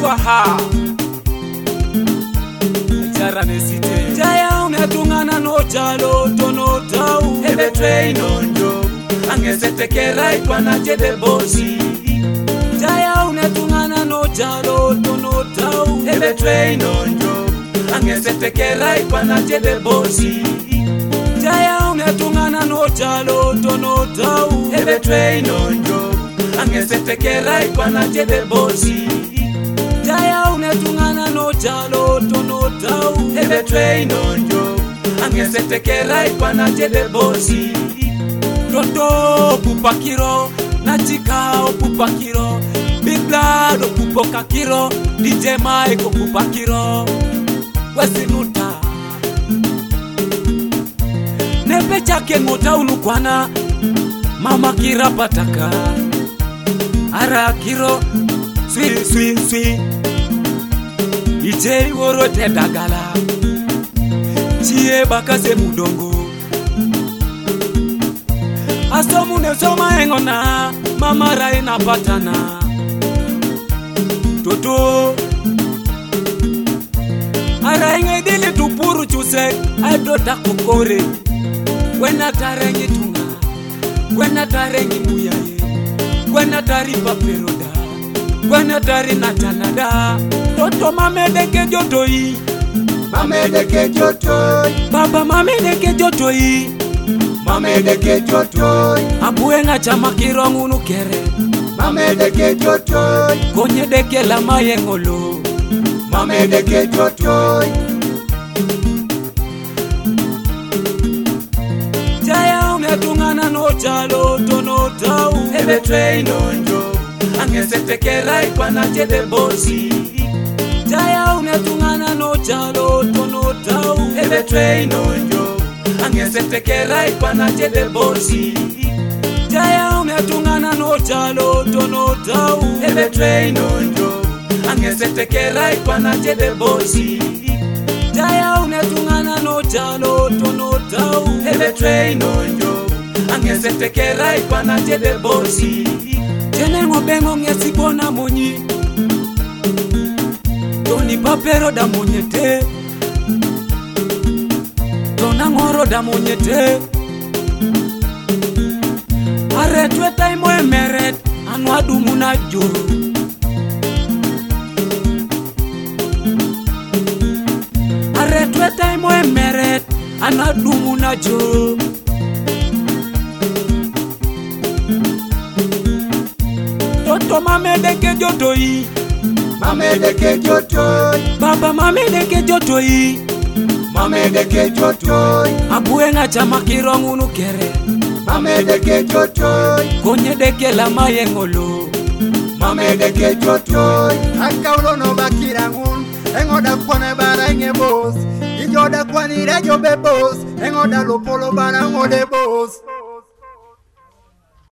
ha Jara nesite Jaya unatungana no jalo tono tau Ebe train on job Angesete kerai kwa na jede bosi Jaya unatungana no jalo tono tau Ebe train on job Angesete kerai kwa na jede bosi Jaya unatungana no jalo tono tau Ebe train on job Angesete kerai kwa na jede bosi Jaya unatungana no jalo tono tau Ebe train on job Angesete kerai kwa na jede bosi Toto pupakiro Nachika pupakiro Big Blood pupokakiro DJ Mike pupakiro Wesinuta Nepe chake ngota ulukwana Mama kira pataka Ara kiro Swi swi swi Ije woro te dagala Chie bakase mudongo Asomu ne soma engona Mama raina patana Toto Ara inge dili tupuru chuse Aidota kukore Wena tarengi tunga Wena tarengi muyaye Wena tari paperoda Wena tari natanada Toto mamedeke jotoi Mamedeke jotoi Baba mamedeke jotoi Mamedeke jotoi Abuenga chama kirongunu kere Mamedeke jotoi Konye deke la mayengolo Mamedeke jotoi Jaya unatungana no jalo tono tau Ebe train on job Angesete kerai kwa na jede bosi Jaya unatungana no jalo tono tau Ebe train on job Angesete kerai kwa na jede bosi Jaya unatungana no jalo tono tau Ebe train on job Angesete kerai kwa na jede bosi Jaya unatungana no jalo tono tau Ebe train on job Angesete kerai kwa na jede bosi Jene ngobengo ngesibona monyi Toni papero da monyete Tona ngoro da monyete Aretwe taimo emeret Anwadu munajo Aretwe taimo emeret Anwadu munajo Toto mamedeke jotoi Mamedeke jotoi Baba mamedeke jotoi Mamedeke jotoi Abuenga chama kirongunu kere Mamedeke jotoi Konye deke la mayengolo Mamedeke jotoi Akaulo no bakirangun Engoda kwane bara inge boss Ijoda kwani rejo be boss Engoda lopolo bara ngode boss